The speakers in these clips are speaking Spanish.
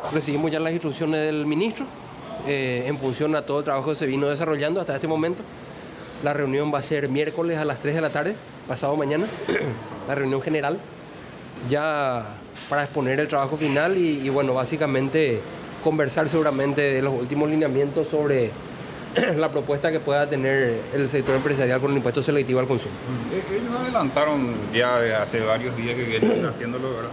Recibimos ya las instrucciones del ministro en función a todo el trabajo que se vino desarrollando hasta este momento. La reunión va a ser miércoles a las 3 de la tarde, pasado mañana, la reunión general, ya para exponer el trabajo final y bueno, básicamente conversar seguramente de los últimos lineamientos sobre la propuesta que pueda tener el sector empresarial con el impuesto selectivo al consumo. Ellos adelantaron ya de hace varios días que vienen haciéndolo, ¿verdad?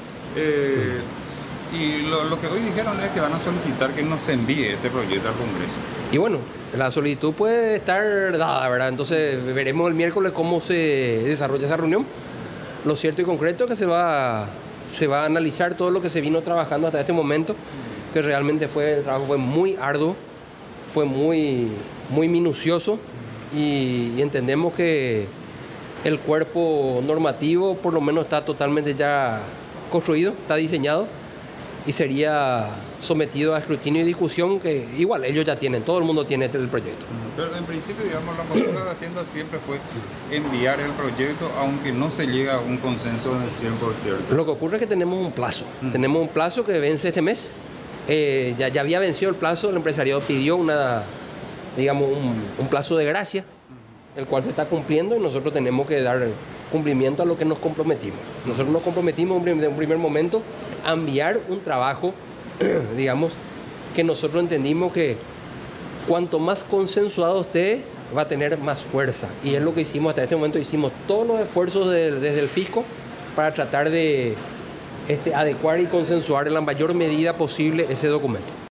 Y lo que hoy dijeron es que van a solicitar que nos envíe ese proyecto al Congreso. Y bueno, la solicitud puede estar dada, ¿verdad? Entonces veremos el miércoles cómo se desarrolla esa reunión. Lo cierto y concreto es que se va a analizar todo lo que se vino trabajando hasta este momento, que realmente el trabajo fue muy arduo, fue muy minucioso y entendemos que el cuerpo normativo por lo menos está totalmente ya construido, está diseñado y sería sometido a escrutinio y discusión que igual ellos ya tienen, todo el mundo tiene el proyecto. Pero en principio, digamos, la postura de Hacienda siempre fue enviar el proyecto aunque no se llega a un consenso en el 100%. Lo que ocurre es que tenemos un plazo que vence este mes. Ya había vencido el plazo, el empresariado pidió un plazo de gracia, el cual se está cumpliendo y nosotros tenemos que dar cumplimiento a lo que nos comprometimos. Nosotros nos comprometimos en un primer momento a enviar un trabajo, digamos, que nosotros entendimos que cuanto más consensuado esté, va a tener más fuerza. Y es lo que hicimos hasta este momento, hicimos todos los esfuerzos desde el fisco para tratar de adecuar y consensuar en la mayor medida posible ese documento.